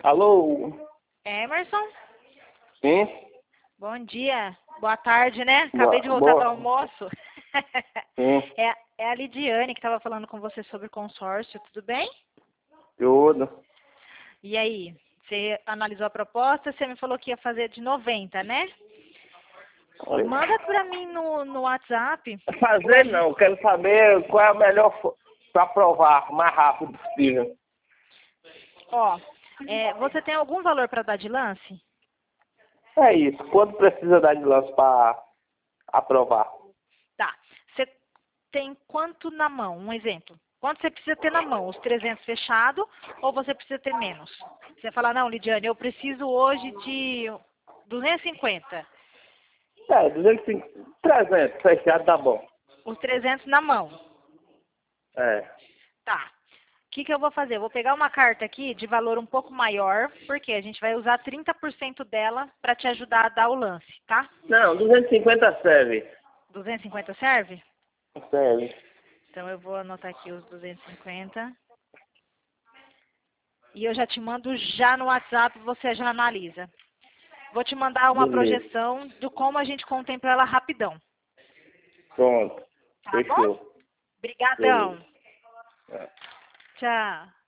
Alô? Emerson? Sim? Bom dia. Boa tarde, né? Acabei de voltar do almoço. Sim. É a Lidiane que estava falando com você sobre consórcio, tudo bem? Tudo. E aí, você analisou a proposta, você me falou que ia fazer de 90, né? Oi. Manda para mim no WhatsApp. Fazer não, quero saber qual é a melhor para aprovar o mais rápido possível. Ó, você tem algum valor para dar de lance? É isso. Quanto precisa dar de lance para aprovar? Tá. Você tem quanto na mão? Um exemplo. Quanto você precisa ter na mão? Os 300 fechado ou você precisa ter menos? Você fala, não, Lidiane, eu preciso hoje de 250. 250, 300, fechado tá bom. Os 300 na mão. É. Tá. O que eu vou fazer? Eu vou pegar uma carta aqui de valor um pouco maior, porque a gente vai usar 30% dela para te ajudar a dar o lance, tá? Não, 250 serve. 250 serve? Serve. Então eu vou anotar aqui os 250. E eu já te mando já no WhatsApp, você já analisa. Vou te mandar uma Beleza. projeção de como a gente contempla ela rapidão. Pronto. Tá bom? Fechou. Obrigadão. Beleza. É. Tchau.